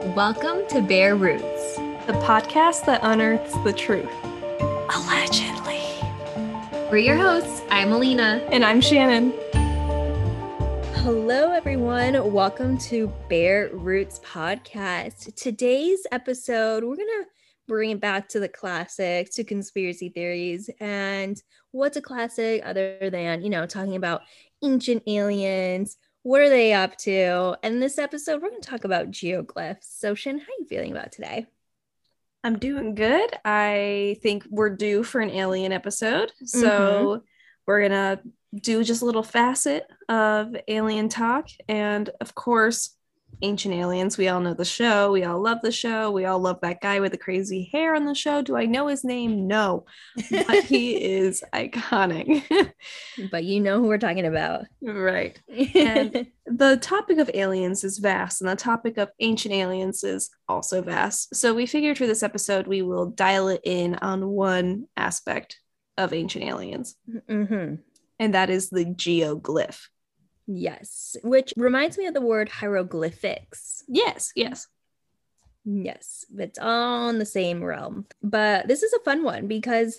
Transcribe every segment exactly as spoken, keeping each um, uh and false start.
Welcome to Bare Roots, the podcast that unearths the truth. Allegedly. We're your hosts. I'm Alina. And I'm Shannon. Hello, everyone. Welcome to Bare Roots Podcast. Today's episode, we're going to bring it back to the classics, to conspiracy theories. And what's a classic other than, you know, talking about ancient aliens? What are they up to? And in this episode, we're going to talk about geoglyphs. So, Shin, how are you feeling about today? I'm doing good. I think we're due for an alien episode. So mm-hmm. we're going to do just a little facet of alien talk. And of course, Ancient Aliens. We all know the show. We all love the show. We all love that guy with the crazy hair on the show. Do I know his name? No. But he is iconic. But you know who we're talking about. Right. And the topic of aliens is vast, and the topic of ancient aliens is also vast. So we figured for this episode, we will dial it in on one aspect of ancient aliens. Mm-hmm. And that is the geoglyph. Yes, which reminds me of the word hieroglyphics. Yes, yes. Yes, it's all in the same realm. But this is a fun one because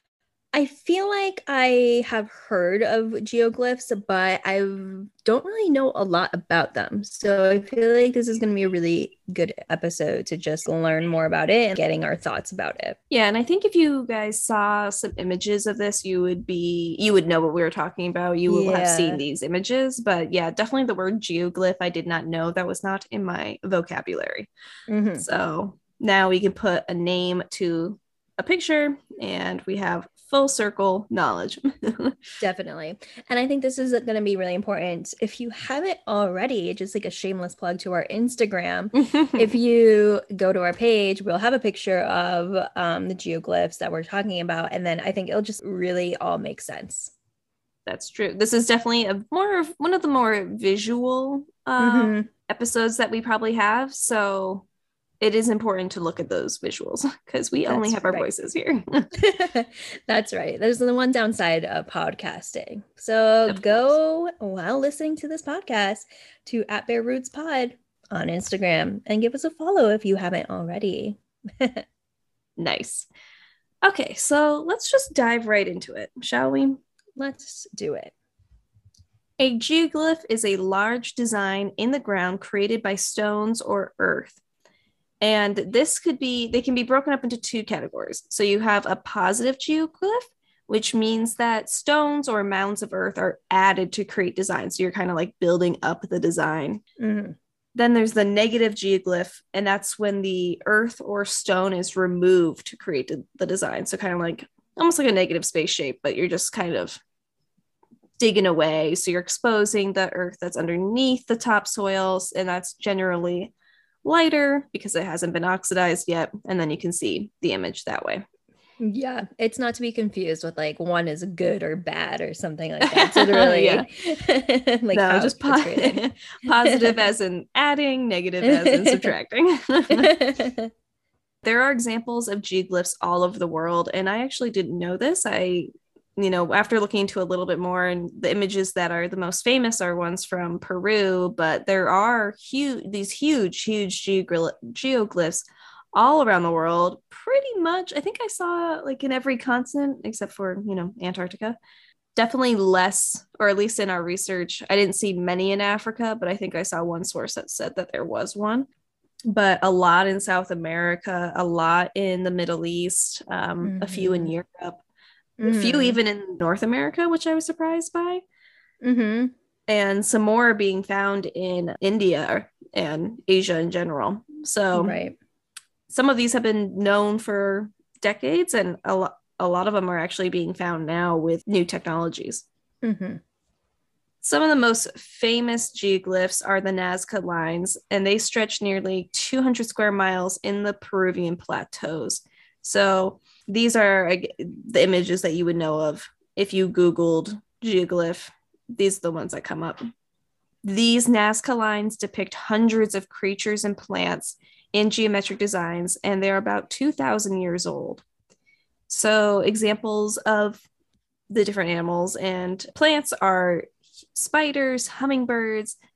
I feel like I have heard of geoglyphs, but I don't really know a lot about them. So I feel like this is going to be a really good episode to just learn more about it and getting our thoughts about it. Yeah, and I think if you guys saw some images of this, you would be, you would know what we were talking about. You will yeah. have seen these images. But yeah, definitely the word geoglyph, I did not know. That was not in my vocabulary. Mm-hmm. So now we can put a name to a picture and we have full circle knowledge. Definitely. And I think this is going to be really important. If you haven't already, just like a shameless plug to our Instagram, if you go to our page, we'll have a picture of um, the geoglyphs that we're talking about. And then I think it'll just really all make sense. That's true. This is definitely a more of one of the more visual um, mm-hmm. episodes that we probably have. So it is important to look at those visuals because we That's only have our right. voices here. That's right. There's the one downside of podcasting. So of go course. while listening to this podcast to at Bare Roots Pod on Instagram and give us a follow if you haven't already. Nice. Okay, so let's just dive right into it, shall we? Let's do it. A geoglyph is a large design in the ground created by stones or earth. And this could be, they can be broken up into two categories. So you have a positive geoglyph, which means that stones or mounds of earth are added to create design. So you're kind of like building up the design. Mm-hmm. Then there's the negative geoglyph, and that's when the earth or stone is removed to create the design. So kind of like, almost like a negative space shape, but you're just kind of digging away. So you're exposing the earth that's underneath the topsoils, and that's generally lighter because it hasn't been oxidized yet, and then you can see the image that way. Yeah, it's not to be confused with like one is good or bad or something like that. It's literally like no, just po- positive as in adding, negative as in subtracting. There are examples of geoglyphs all over the world, and I actually didn't know this. I you know, after looking into a little bit more, and the images that are the most famous are ones from Peru, but there are huge, these huge, huge geoglyph- geoglyphs all around the world. Pretty much, I think I saw like in every continent except for, you know, Antarctica. Definitely less, or at least in our research, I didn't see many in Africa, but I think I saw one source that said that there was one. But a lot in South America, a lot in the Middle East, um, mm-hmm. a few in Europe. Mm-hmm. A few even in North America, which I was surprised by. Mm-hmm. And some more are being found in India and Asia in general. So right. some of these have been known for decades, and a, lo- a lot of them are actually being found now with new technologies. Mm-hmm. Some of the most famous geoglyphs are the Nazca lines, and they stretch nearly two hundred square miles in the Peruvian plateaus. So these are the images that you would know of if you Googled geoglyph. These are the ones that come up. These Nazca lines depict hundreds of creatures and plants in geometric designs, and they're about two thousand years old. So examples of the different animals and plants are spiders, hummingbirds,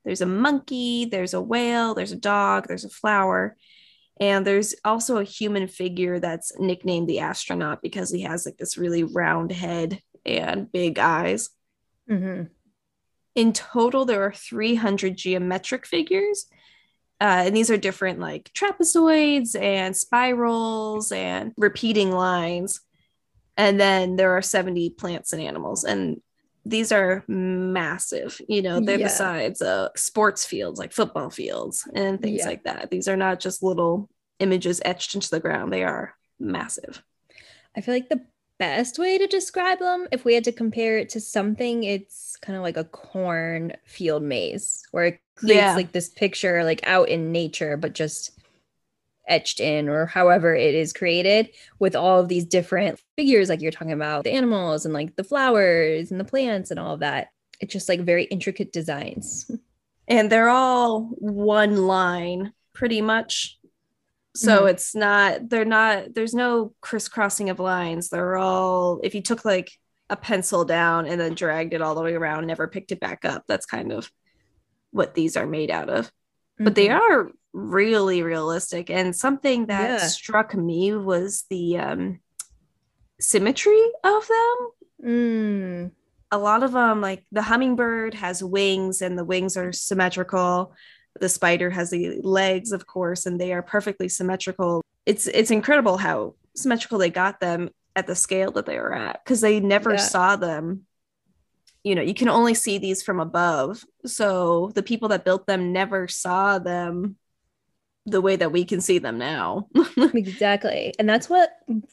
there's a monkey, there's a whale, there's a dog, there's a flower. And there's also a human figure that's nicknamed the astronaut because he has like this really round head and big eyes. Mm-hmm. In total, there are three hundred geometric figures. Uh, and these are different like trapezoids and spirals and repeating lines. And then there are seventy plants and animals. And these are massive, you know, they're yeah. the size of sports fields, like football fields and things yeah. like that. These are not just little images etched into the ground. They are massive. I feel like the best way to describe them, if we had to compare it to something, it's kind of like a corn field maze where it creates yeah. like this picture like out in nature, but just etched in or however it is created with all of these different figures like you're talking about, the animals and like the flowers and the plants and all of that. It's just like very intricate designs. And they're all one line pretty much. So mm-hmm. it's not, they're not, there's no crisscrossing of lines. They're all, if you took like a pencil down and then dragged it all the way around, never picked it back up, that's kind of what these are made out of. Mm-hmm. But they are really realistic. And something that yeah. struck me was the um, symmetry of them. Mm. A lot of them, like the hummingbird has wings and the wings are symmetrical. The spider has the legs, of course, and they are perfectly symmetrical. It's it's incredible how symmetrical they got them at the scale that they were at, because they never yeah. saw them. You know, you can only see these from above. So the people that built them never saw them the way that we can see them now. Exactly. And that's what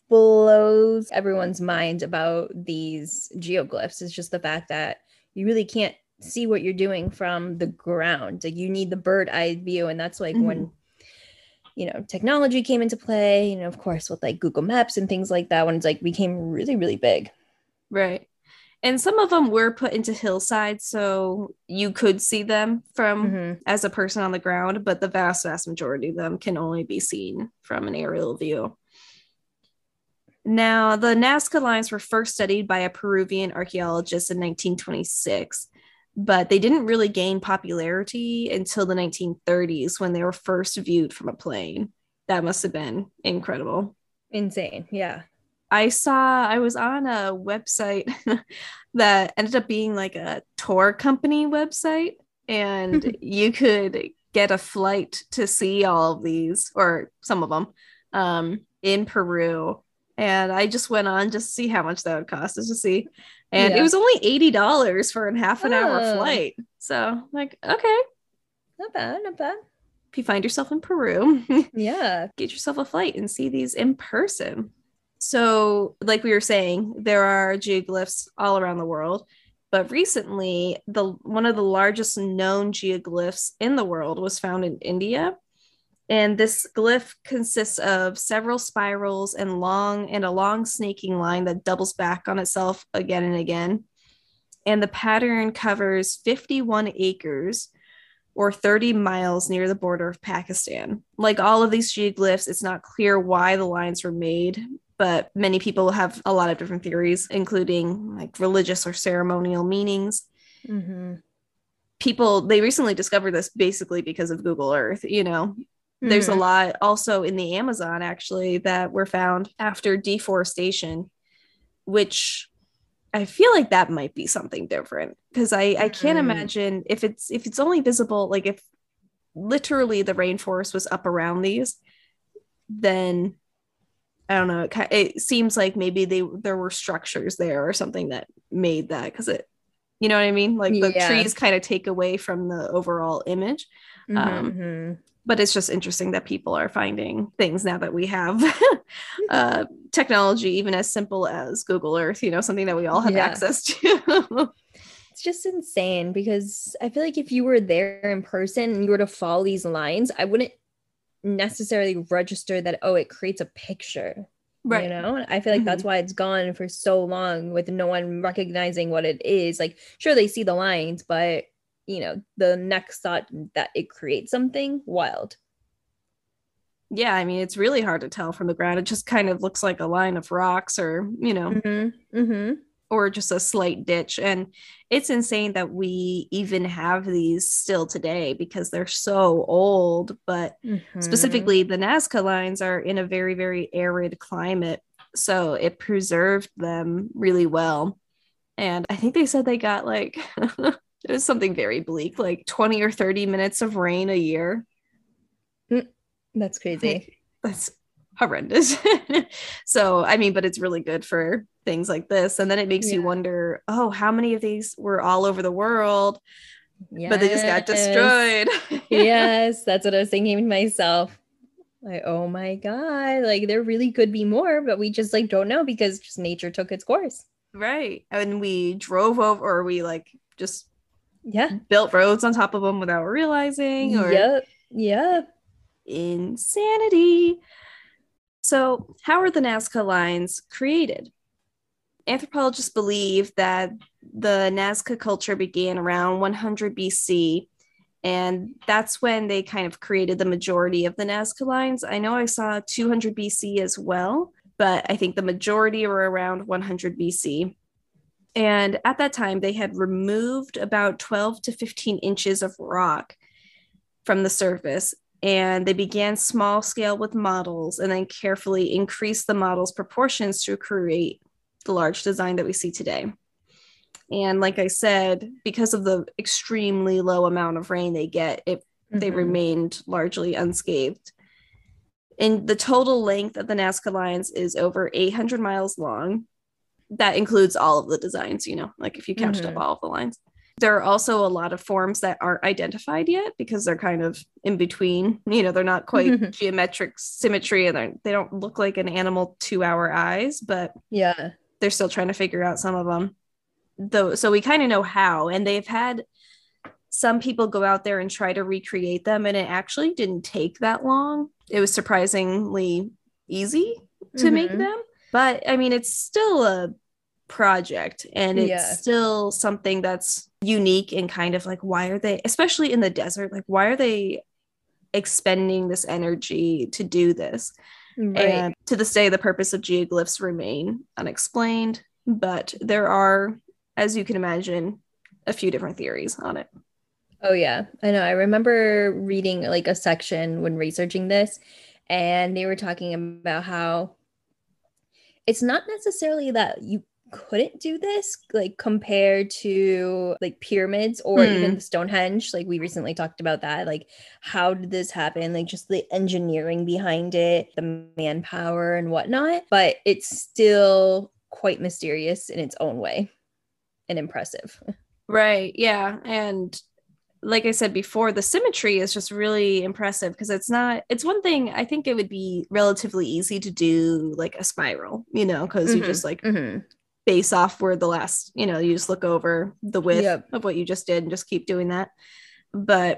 blows everyone's mind about these geoglyphs, is just the fact that you really can't see what you're doing from the ground. Like you need the bird eye view. And that's like mm-hmm. when, you know, technology came into play, you know, of course, with like Google Maps and things like that, when it's like became really, really big. Right. And some of them were put into hillsides, so you could see them from mm-hmm. as a person on the ground, but the vast, vast majority of them can only be seen from an aerial view. Now, the Nazca lines were first studied by a Peruvian archaeologist in nineteen twenty-six, but they didn't really gain popularity until the nineteen thirties when they were first viewed from a plane. That must have been incredible. Insane, yeah. I saw, I was on a website that ended up being like a tour company website, and you could get a flight to see all of these, or some of them, um, in Peru. And I just went on just to see how much that would cost us to see. And yeah. it was only eighty dollars for a half an oh. hour flight. So like, okay. Not bad, not bad. If you find yourself in Peru, yeah, get yourself a flight and see these in person. So like we were saying, there are geoglyphs all around the world, but recently the one of the largest known geoglyphs in the world was found in India. And this glyph consists of several spirals and long and a long snaking line that doubles back on itself again and again. And the pattern covers fifty-one acres or thirty miles near the border of Pakistan. Like all of these geoglyphs, it's not clear why the lines were made, but many people have a lot of different theories, including like religious or ceremonial meanings. Mm-hmm. People, they recently discovered this basically because of Google Earth, you know. Mm-hmm. There's a lot also in the Amazon, actually, that were found after deforestation, which I feel like that might be something different, because I, I can't mm-hmm. imagine if it's if it's only visible, like if literally the rainforest was up around these, then I don't know. It, it seems like maybe they there were structures there or something that made that, because it, you know what I mean? Like the yeah. trees kind of take away from the overall image. Mm-hmm, um, mm-hmm. But it's just interesting that people are finding things now that we have uh, technology, even as simple as Google Earth, you know, something that we all have yeah. access to. It's just insane, because I feel like if you were there in person and you were to follow these lines, I wouldn't necessarily register that, oh, it creates a picture. Right. You know, I feel like mm-hmm. that's why it's gone for so long with no one recognizing what it is. Like, sure, they see the lines, but you know, the next thought that it creates something wild. Yeah, I mean, it's really hard to tell from the ground. It just kind of looks like a line of rocks, or, you know. Mm-hmm. Mm-hmm. or just a slight ditch. And it's insane that we even have these still today because they're so old. But mm-hmm. specifically, the Nazca lines are in a very, very arid climate. So it preserved them really well. And I think they said they got like, it was something very bleak, like twenty or thirty minutes of rain a year. That's crazy. Like, that's horrendous. So, I mean, but it's really good for things like this. And then it makes yeah. you wonder, oh, how many of these were all over the world, yes. but they just got destroyed. Yes, that's what I was thinking to myself. Like, oh my God, like there really could be more, but we just like don't know because just nature took its course. Right. And we drove over, or we like just yeah built roads on top of them without realizing. Or yep. Yep. Insanity. So, how are the Nazca lines created? Anthropologists believe that the Nazca culture began around one hundred B C, and that's when they kind of created the majority of the Nazca lines. I know I saw two hundred B C as well, but I think the majority were around one hundred B C. And at that time, they had removed about twelve to fifteen inches of rock from the surface, and they began small scale with models and then carefully increased the models' proportions to create the large design that we see today. And like I said, because of the extremely low amount of rain they get, it mm-hmm. they remained largely unscathed. And the total length of the Nazca lines is over eight hundred miles long. That includes all of the designs, you know, like if you counted mm-hmm. up all of the lines. There are also a lot of forms that aren't identified yet because they're kind of in between. You know, they're not quite geometric symmetry, and they don't look like an animal to our eyes, but yeah, they're still trying to figure out some of them. Though, so we kind of know how, and they've had some people go out there and try to recreate them, and it actually didn't take that long. It was surprisingly easy to mm-hmm. make them, but I mean, it's still a project, and it's yeah. still something that's unique and kind of like, why are they, especially in the desert, like why are they expending this energy to do this? Right. And to this day, the purpose of geoglyphs remain unexplained, but there are, as you can imagine, a few different theories on it. Oh yeah, I know. I remember reading like a section when researching this, and they were talking about how it's not necessarily that you couldn't do this, like compared to like pyramids or mm. even the Stonehenge. Like we recently talked about that. Like, how did this happen? Like just the engineering behind it, the manpower and whatnot. But it's still quite mysterious in its own way and impressive. Right. Yeah. And like I said before, the symmetry is just really impressive because it's not, it's one thing, I think it would be relatively easy to do like a spiral, you know, because mm-hmm. you just like mm-hmm. base off where the last, you know, you just look over the width yep. of what you just did and just keep doing that. But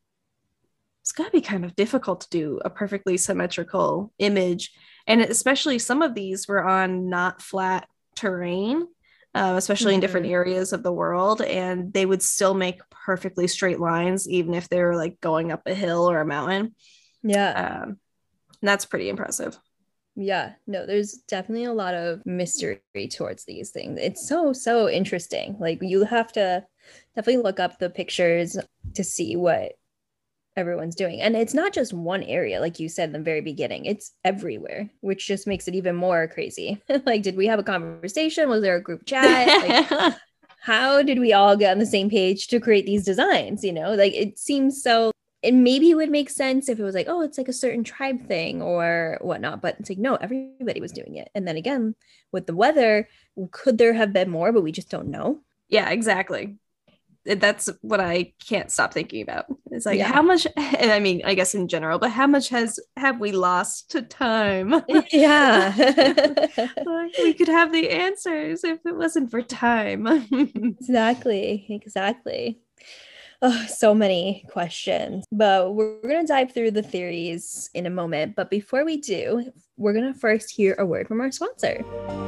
it's got to be kind of difficult to do a perfectly symmetrical image. And especially some of these were on not flat terrain. Uh, especially mm-hmm. in different areas of the world, and they would still make perfectly straight lines, even if they were like going up a hill or a mountain. Yeah. Um, and that's pretty impressive. Yeah, no, there's definitely a lot of mystery towards these things. It's so, so interesting. Like you have to definitely look up the pictures to see what everyone's doing. And it's not just one area, like you said in the very beginning, it's everywhere, which just makes it even more crazy. Like, did we have a conversation? Was there a group chat? Like, how did we all get on the same page to create these designs? You know, like it seems so, it maybe would make sense if it was like, oh, it's like a certain tribe thing or whatnot, but it's like, no, everybody was doing it. And then again, with the weather, could there have been more, but we just don't know? Yeah, exactly. That's what I can't stop thinking about. It's like, yeah. how much, and I mean, I guess in general, but how much has have we lost to time? Yeah. Like, we could have the answers if it wasn't for time. Exactly. Exactly. Oh, so many questions, but we're going to dive through the theories in a moment. But before we do, we're going to first hear a word from our sponsor.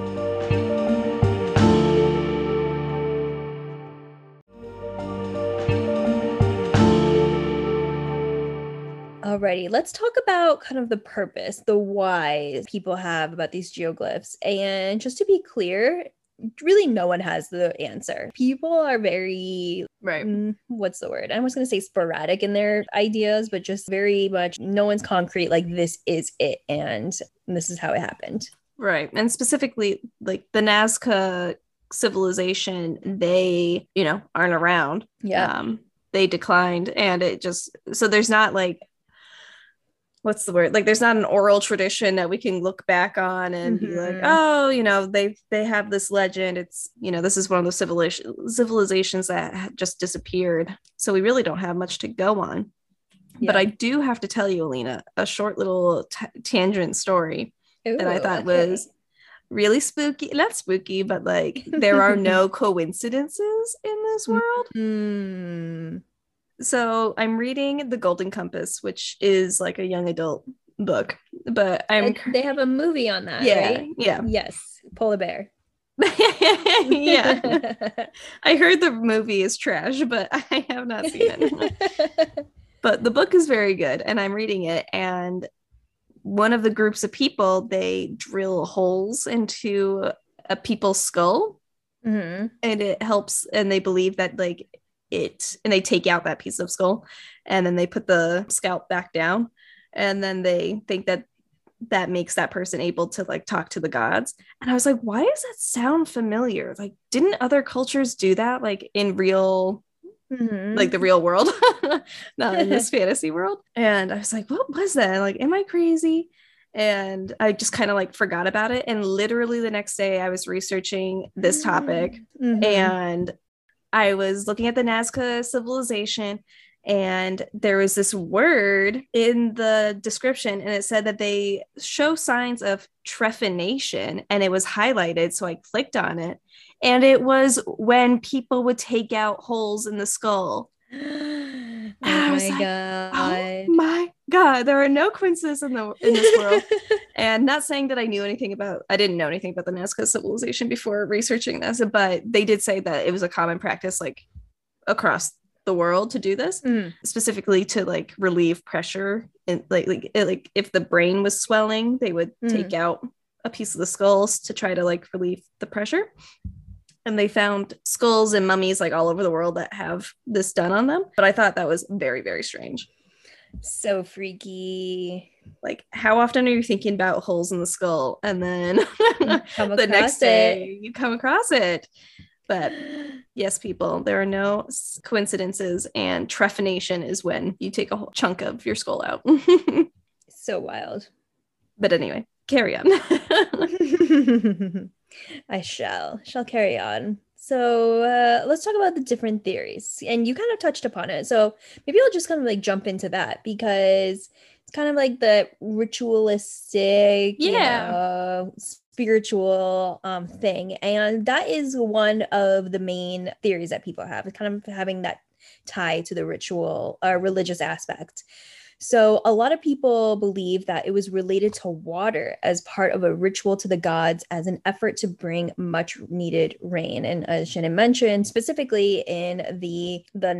Alrighty, let's talk about kind of the purpose, the why people have about these geoglyphs. And just to be clear, really no one has the answer. People are very, right. Mm, what's the word? I was going to say sporadic in their ideas, but just very much no one's concrete, like this is it and this is how it happened. Right. And specifically like the Nazca civilization, they, you know, aren't around. Yeah. Um, they declined, and it just, so there's not like, what's the word? Like there's not an oral tradition that we can look back on and mm-hmm. be like, oh, you know, they they have this legend. It's, you know, this is one of those civilization, civilizations that just disappeared. So we really don't have much to go on. Yeah. But I do have to tell you, Alina, a short little t- tangent story Ooh, that I thought okay. was really spooky. Not spooky, but like there are no coincidences in this world. Mm. So I'm reading The Golden Compass, which is like a young adult book, but I'm they have a movie on that, yeah, right? Yeah. Yes. Polar Bear. Yeah. I heard the movie is trash, but I have not seen it. But the book is very good, and I'm reading it, and one of the groups of people, they drill holes into a people's skull, mm-hmm. and it helps, and they believe that like it, and they take out that piece of skull, and then they put the scalp back down, and then they think that that makes that person able to like talk to the gods. And I was like, why does that sound familiar? Like, didn't other cultures do that like in real mm-hmm. like the real world, not in this fantasy world? And I was like, what was that? Like, am I crazy? And I just kind of like forgot about it. And literally the next day I was researching this topic, mm-hmm. and I was looking at the Nazca civilization, and there was this word in the description, and it said that they show signs of trephination, and it was highlighted. So I clicked on it, and it was when people would take out holes in the skull. Oh my like, god! Oh my god! There are no coincidences in the in this world. And not saying that I knew anything about, I didn't know anything about the Nazca civilization before researching this, but they did say that it was a common practice like across the world to do this, mm. specifically to like relieve pressure, and like like it, like if the brain was swelling, they would mm. take out a piece of the skulls to try to like relieve the pressure. And they found skulls and mummies like all over the world that have this done on them. But I thought that was very, very strange. So freaky. Like, how often are you thinking about holes in the skull, and then the next day you come across it? But yes, people, there are no coincidences, and trephination is when you take a whole chunk of your skull out. So wild. But anyway, carry on. I shall, shall carry on. So uh, let's talk about the different theories. And you kind of touched upon it. So maybe I'll just kind of like jump into that, because it's kind of like the ritualistic, yeah. you know, spiritual um, thing. And that is one of the main theories that people have, kind of having that tie to the ritual or uh, religious aspect. So a lot of people believe that it was related to water as part of a ritual to the gods as an effort to bring much needed rain. And as Shannon mentioned, specifically in the, the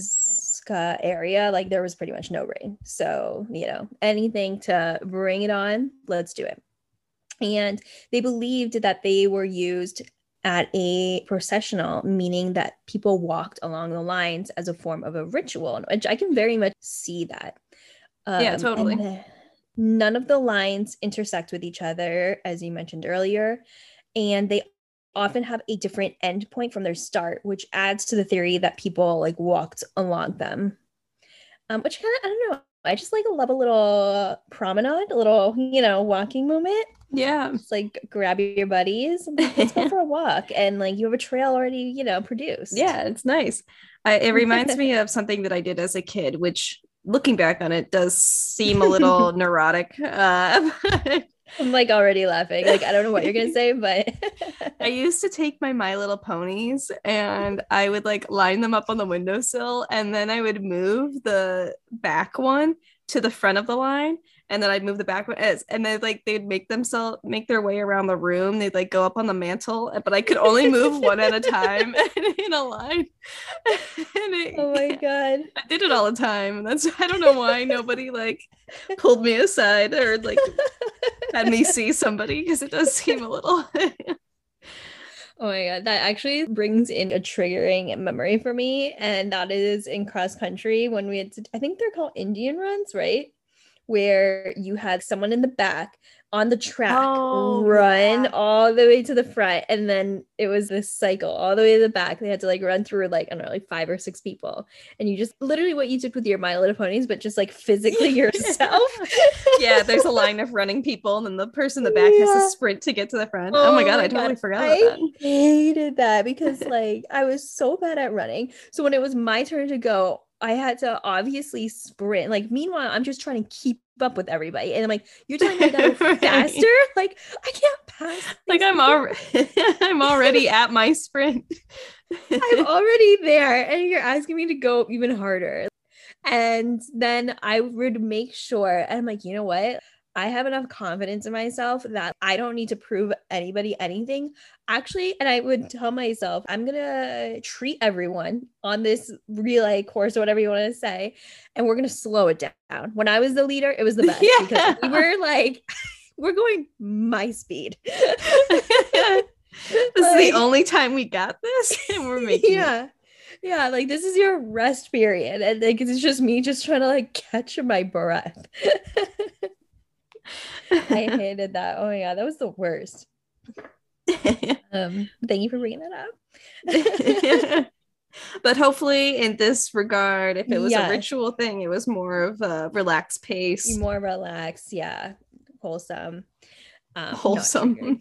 Nazca area, like there was pretty much no rain. So, you know, anything to bring it on, let's do it. And they believed that they were used at a processional, meaning that people walked along the lines as a form of a ritual, which I can very much see that. Um, yeah, totally. The, none of the lines intersect with each other, as you mentioned earlier, and they often have a different end point from their start, which adds to the theory that people like walked along them. Um, which kind of, I don't know, I just like love a little promenade, a little, you know, walking moment. Yeah. Just like grab your buddies and like, let's go for a walk. And like you have a trail already, you know, produced. Yeah, it's nice. I, it reminds me of something that I did as a kid, which looking back on it does seem a little neurotic. Uh, I'm like already laughing. Like, I don't know what you're going to say, but I used to take my My Little Ponies and I would like line them up on the windowsill, and then I would move the back one to the front of the line, and then I'd move the back one, and then like they'd make themselves make their way around the room. They'd like go up on the mantle, but I could only move one at a time in a line. And it, oh my god, I did it all the time, and that's I don't know why nobody like pulled me aside or like had me see somebody, because it does seem a little. Oh my God, that actually brings in a triggering memory for me. And that is in cross country when we had to, I think they're called Indian runs, right? Where you had someone in the back on the track oh, run yeah. all the way to the front, and then it was this cycle all the way to the back. They had to like run through like I don't know, like five or six people, and you just literally what you did with your My Little Ponies, but just like physically yourself. Yeah, there's a line of running people, and then the person in the back yeah. has to sprint to get to the front. Oh, oh my God, my I totally God. forgot about I that. I hated that because like I was so bad at running. So when it was my turn to go, I had to obviously sprint. Like, meanwhile, I'm just trying to keep up with everybody. And I'm like, you're telling me I gotta go faster? Like, I can't pass. Like, I'm already, I'm already at my sprint. I'm already there. And you're asking me to go even harder. And then I would make sure, and I'm like, you know what? I have enough confidence in myself that I don't need to prove anybody anything. Actually, and I would tell myself, I'm going to treat everyone on this relay course or whatever you want to say, and we're going to slow it down. When I was the leader, it was the best yeah. because we were like, we're going my speed. This like, is the only time we got this, and we're making yeah. it. Yeah, like this is your rest period. And like it's just me just trying to like catch my breath. I hated that. Oh my God, that was the worst. um, thank you for bringing that up. But hopefully in this regard, if it was yes. a ritual thing, it was more of a relaxed pace. More relaxed, yeah. Wholesome. Um, Wholesome.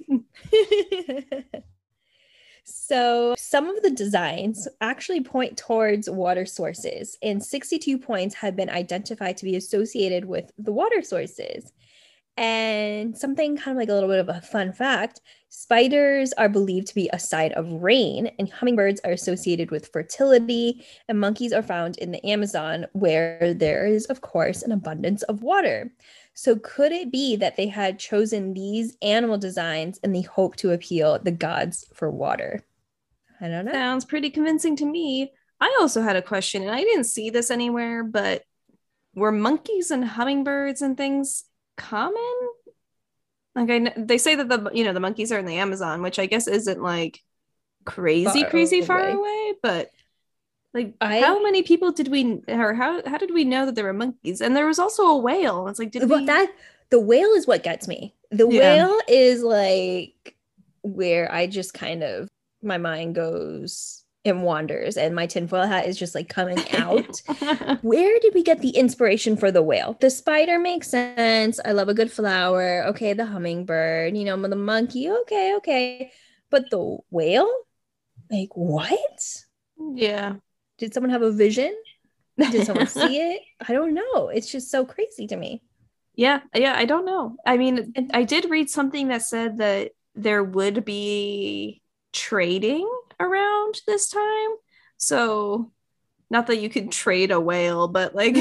So some of the designs actually point towards water sources, and sixty-two points have been identified to be associated with the water sources. And something kind of like a little bit of a fun fact, spiders are believed to be a sign of rain, and hummingbirds are associated with fertility, and monkeys are found in the Amazon, where there is, of course, an abundance of water. So could it be that they had chosen these animal designs in the hope to appeal the gods for water? I don't know. Sounds pretty convincing to me. I also had a question, and I didn't see this anywhere, but were monkeys and hummingbirds and things common? Like I know, they say that the you know the monkeys are in the Amazon, which I guess isn't like crazy far crazy away. far away, but like I, how many people did we or how how did we know that there were monkeys? And there was also a whale. It's like did but we... that the whale is what gets me. The yeah. whale is like where I just kind of my mind goes and wanders, and my tinfoil hat is just like coming out. Where did we get the inspiration for the whale? The spider makes sense. I love a good flower. Okay, the hummingbird, you know, the monkey. Okay, okay. But the whale? Like, what? Yeah. Did someone have a vision? Did someone see it? I don't know. It's just so crazy to me. Yeah, yeah, I don't know. I mean, I did read something that said that there would be trading around this time. So not that you could trade a whale, but like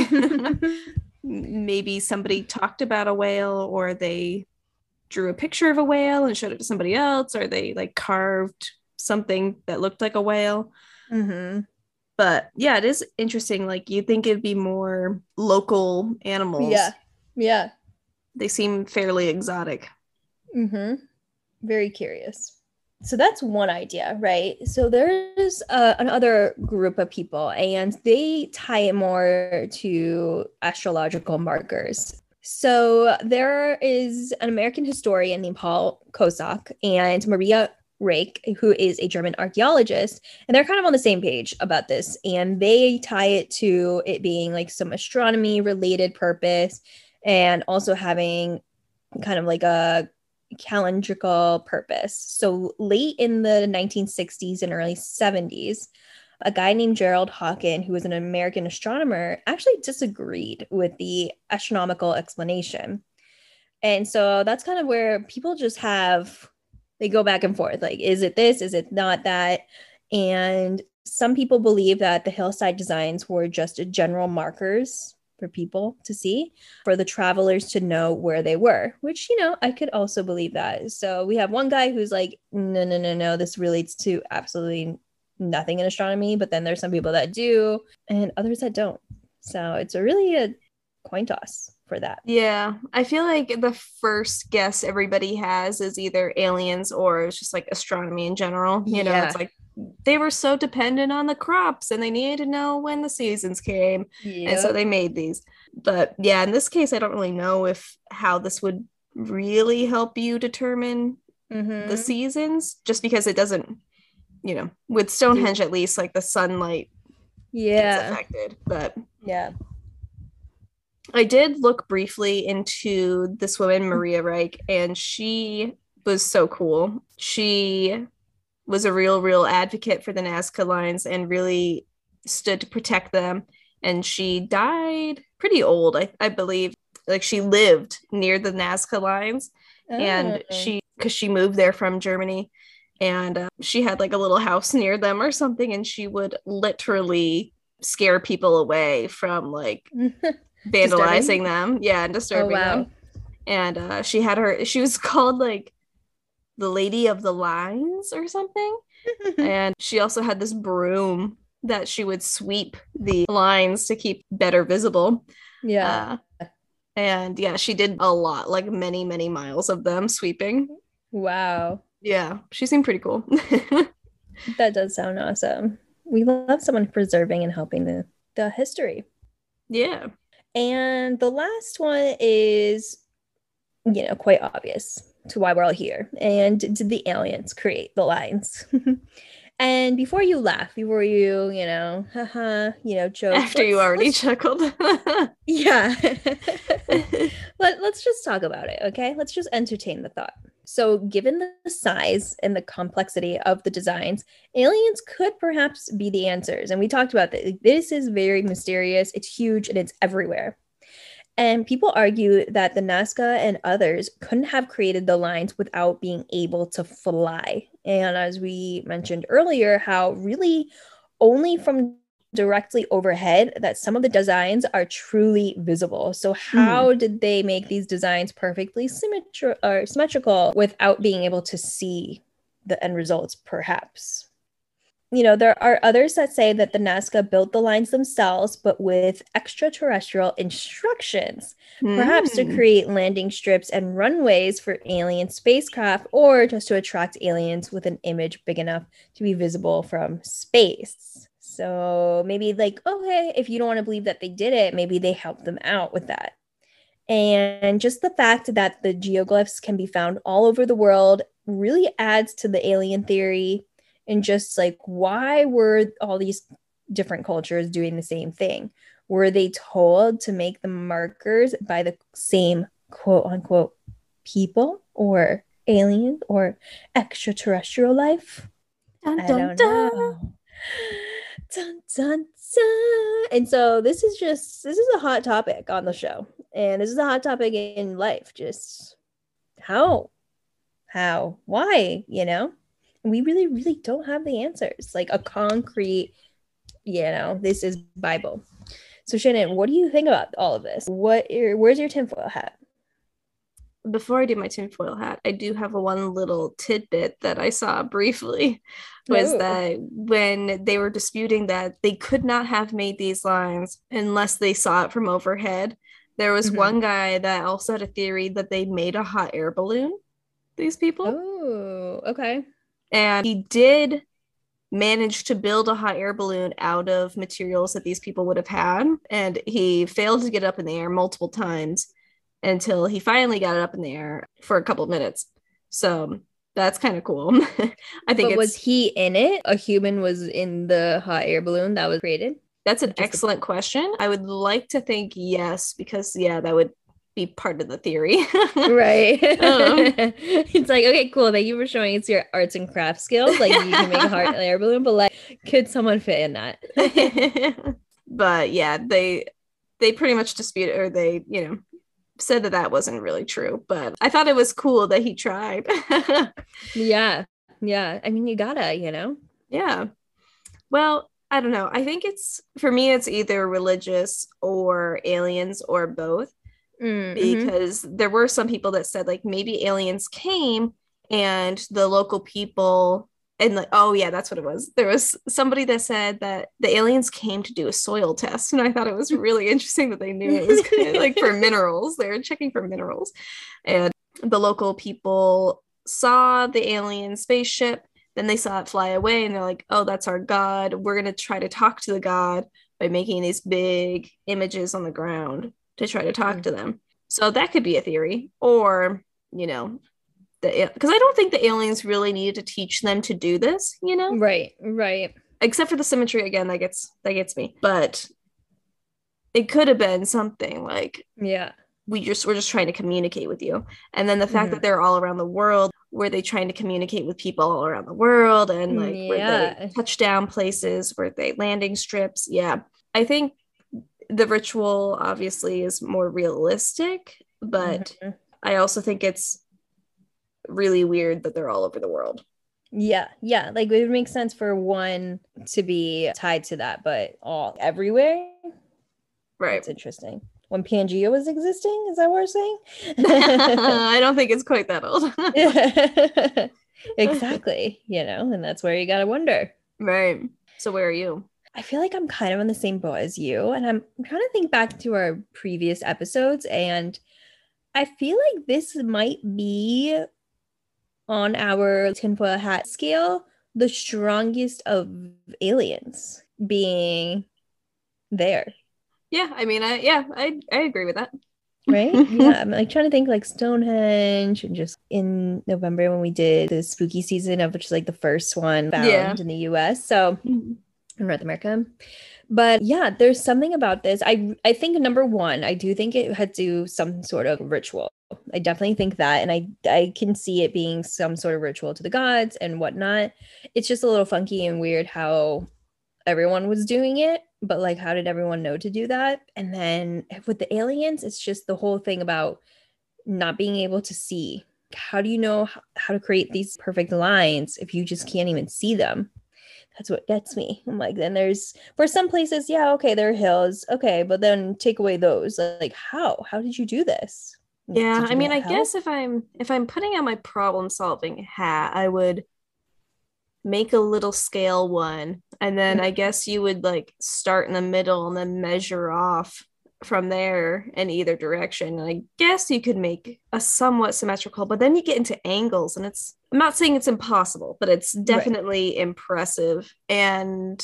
maybe somebody talked about a whale, or they drew a picture of a whale and showed it to somebody else, or they like carved something that looked like a whale. Mm-hmm. But yeah, it is interesting. Like you'd think it'd be more local animals. Yeah. Yeah. They seem fairly exotic. Mm-hmm. Very curious. So that's one idea, right? So there's uh, another group of people, and they tie it more to astrological markers. So there is an American historian named Paul Kosak and Maria Rake, who is a German archaeologist, and they're kind of on the same page about this. And they tie it to it being like some astronomy related purpose, and also having kind of like a calendrical purpose. So late in the nineteen sixties and early seventies, a guy named Gerald Hawken, who was an American astronomer, actually disagreed with the astronomical explanation. And so that's kind of where people just have, they go back and forth. Like, is it this? Is it not that? And some people believe that the hillside designs were just general markers for people to see, for the travelers to know where they were, which, you know, I could also believe that. So we have one guy who's like, no, no, no, no, this relates to absolutely nothing in astronomy. But then there's some people that do, and others that don't. So it's a really a coin toss for that. Yeah, I feel like the first guess everybody has is either aliens or it's just like astronomy in general. You know, yeah. it's like they were so dependent on the crops and they needed to know when the seasons came. Yep. And so they made these. But yeah, in this case, I don't really know if how this would really help you determine mm-hmm. the seasons, just because it doesn't, you know, with Stonehenge at least, like the sunlight yeah. gets affected. But yeah. I did look briefly into this woman, Maria Reich, and she was so cool. She was a real, real advocate for the Nazca lines and really stood to protect them. And she died pretty old, I, I believe. Like, she lived near the Nazca lines, oh. and she, because she moved there from Germany, and uh, she had like a little house near them or something, and she would literally scare people away from like vandalizing disturbing? them. Yeah, and disturbing oh, wow. them. And uh, she had her, she was called like the Lady of the Lines or something. And she also had this broom that she would sweep the lines to keep better visible. Yeah. Uh, and yeah, she did a lot, like many, many miles of them sweeping. Wow. Yeah, she seemed pretty cool. That does sound awesome. We love someone preserving and helping the, the history. Yeah. And the last one is, you know, quite obvious to why we're all here. And did the aliens create the lines? And before you laugh, before you, you know, haha, you know, joke. After you already chuckled. Yeah. Let, let's just talk about it, okay? Let's just entertain the thought. So given the size and the complexity of the designs, aliens could perhaps be the answers. And we talked about this. This is very mysterious. It's huge and it's everywhere. And people argue that the Nazca and others couldn't have created the lines without being able to fly. And as we mentioned earlier, how really only from directly overhead that some of the designs are truly visible. So how mm. did they make these designs perfectly symmetri- or symmetrical without being able to see the end results, perhaps? You know, there are others that say that the Nazca built the lines themselves, but with extraterrestrial instructions, mm. perhaps to create landing strips and runways for alien spacecraft, or just to attract aliens with an image big enough to be visible from space. So maybe like, okay, if you don't want to believe that they did it, maybe they helped them out with that. And just the fact that the geoglyphs can be found all over the world really adds to the alien theory. And just like, why were all these different cultures doing the same thing? Were they told to make the markers by the same quote unquote people or aliens or extraterrestrial life? Dun, dun, I don't dun. know. Dun, dun, dun. And so this is just, this is a hot topic on the show. And this is a hot topic in life. Just how? How? Why? You know? We really, really don't have the answers, like a concrete, you know, this is Bible. So Shannon, what do you think about all of this? What, where's your tinfoil hat? Before I do my tinfoil hat, I do have a one little tidbit that I saw briefly, was Ooh. that when they were disputing that they could not have made these lines unless they saw it from overhead, there was mm-hmm. one guy that also had a theory that they made a hot air balloon, these people. Oh, okay. And he did manage to build a hot air balloon out of materials that these people would have had. And he failed to get up in the air multiple times until he finally got it up in the air for a couple of minutes. So that's kind of cool. I think But was he in it? A human was in the hot air balloon that was created? That's an excellent the- question. I would like to think yes, because yeah, that would be part of the theory. Right. Um, it's like, okay, cool. Thank you for showing it's your arts and crafts skills. Like you can make a hot air balloon, but like, could someone fit in that? But yeah, they they pretty much disputed, or they, you know, said that that wasn't really true. But I thought it was cool that he tried. Yeah. Yeah. I mean, you gotta, you know? Yeah. Well, I don't know. I think it's, for me, it's either religious or aliens or both. Mm-hmm. Because there were some people that said like maybe aliens came and the local people and like, oh yeah, that's what it was. There was somebody that said that the aliens came to do a soil test, and I thought it was really interesting that they knew it was kind of like for minerals. They were checking for minerals, and the local people saw the alien spaceship. Then they saw it fly away, and they're like, oh, that's our god. We're gonna try to talk to the god by making these big images on the ground to try to talk mm. to them. So that could be a theory, or you know. Because I don't think the aliens really needed to teach them to do this, you know? Right, right. Except for the symmetry again, that gets that gets me. But it could have been something like, yeah, we just we're just trying to communicate with you. And then the fact mm-hmm. that they're all around the world, were they trying to communicate with people all around the world? And like, yeah. were they touchdown places? Were they landing strips? Yeah, I think the ritual obviously is more realistic, but mm-hmm. I also think it's really weird that they're all over the world. Yeah, yeah. Like it would make sense for one to be tied to that, but all everywhere. Right. It's interesting. When Pangea was existing, is that what we're saying? I don't think it's quite that old. Exactly. You know, and that's where you gotta wonder. Right. So where are you? I feel like I'm kind of on the same boat as you, and I'm, I'm trying to think back to our previous episodes, and I feel like this might be on our tinfoil hat scale, the strongest of aliens being there. Yeah, I mean, I yeah, I I agree with that. Right? Yeah, I'm like trying to think like Stonehenge, and just in November when we did the spooky season of which is like the first one found yeah. in the U S. So in North America. But yeah, there's something about this. I I think number one, I do think it had to do some sort of ritual. I definitely think that. And I I can see it being some sort of ritual to the gods and whatnot. It's just a little funky and weird how everyone was doing it. But like, how did everyone know to do that? And then with the aliens, it's just the whole thing about not being able to see. How do you know how, how to create these perfect lines if you just can't even see them? That's what gets me. I'm like, then there's, for some places, yeah, okay, there are hills. Okay, but then take away those. Like, how? How did you do this? Yeah, I mean, I help? guess if I'm if I'm putting on my problem solving hat, I would make a little scale one, and then I guess you would like start in the middle and then measure off from there in either direction. And I guess you could make a somewhat symmetrical, but then you get into angles, and it's, I'm not saying it's impossible, but it's definitely right. impressive, and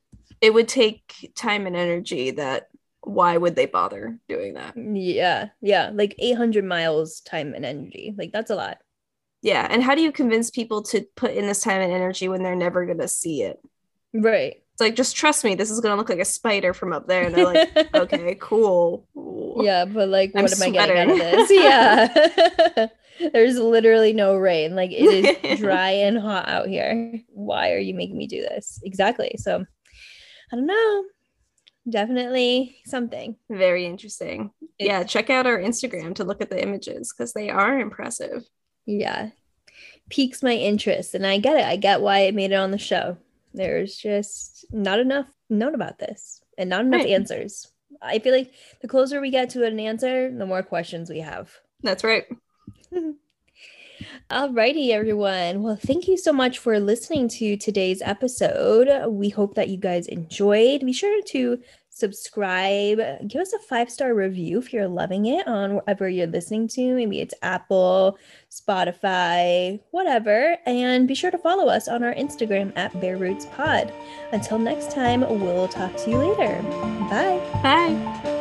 it would take time and energy that why would they bother doing that? Yeah, yeah, like eight hundred miles time and energy. Like that's a lot. Yeah, and how do you convince people to put in this time and energy when they're never going to see it? Right. It's like, just trust me, this is going to look like a spider from up there. And they're like, okay, cool. Yeah, but like, what I'm am sweating. I getting out of this? Yeah. There's literally no rain. Like, it is dry and hot out here. Why are you making me do this? Exactly. So, I don't know. Definitely something. Very interesting. It, yeah, check out our Instagram to look at the images because they are impressive. Yeah. Piques my interest. And I get it. I get why it made it on the show. There's just not enough known about this and not enough right. answers. I feel like the closer we get to an answer, the more questions we have. That's right. Alrighty, everyone. Well, thank you so much for listening to today's episode. We hope that you guys enjoyed. Be sure to subscribe. Give us a five-star review if you're loving it on whatever you're listening to. Maybe it's Apple, Spotify, whatever. And be sure to follow us on our Instagram at Bare Roots Pod. Until next time, we'll talk to you later. Bye. Bye.